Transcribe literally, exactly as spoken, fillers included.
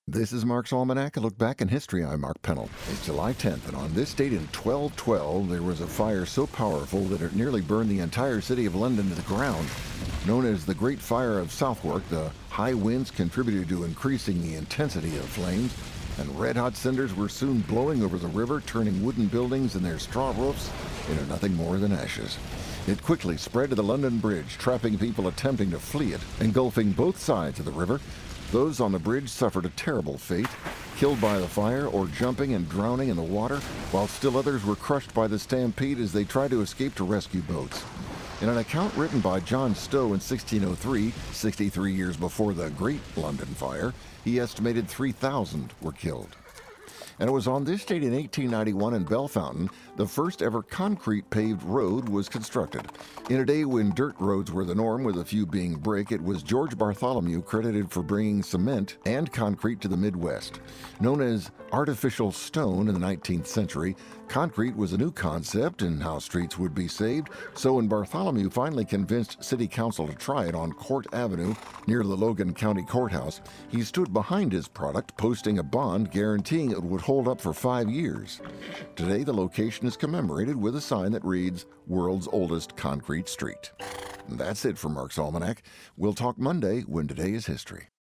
This is Mark's Almanac, a look back in history. I'm Mark Pennell. It's July tenth, and on this date in twelve twelve, there was a fire so powerful that it nearly burned the entire city of London to the ground. Known as the Great Fire of Southwark, the high winds contributed to increasing the intensity of flames, and red-hot cinders were soon blowing over the river, turning wooden buildings and their straw roofs into nothing more than ashes. It quickly spread to the London Bridge, trapping people attempting to flee it, engulfing both sides of the river. Those on the bridge suffered a terrible fate, killed by the fire or jumping and drowning in the water, while still others were crushed by the stampede as they tried to escape to rescue boats. In an account written by John Stow in sixteen oh three, sixty-three years before the Great London Fire, he estimated three thousand were killed. And it was on this date in eighteen ninety-one in Bellefontaine, the first ever concrete paved road was constructed. In a day when dirt roads were the norm, with a few being brick, it was George Bartholomew credited for bringing cement and concrete to the Midwest. Known as artificial stone in the nineteenth century, concrete was a new concept in how streets would be saved, so when Bartholomew finally convinced City Council to try it on Court Avenue near the Logan County Courthouse, he stood behind his product, posting a bond guaranteeing it would hold up for five years. Today, the location is commemorated with a sign that reads, World's Oldest Concrete Street. And that's it for Mark's Almanac. We'll talk Monday when today is history.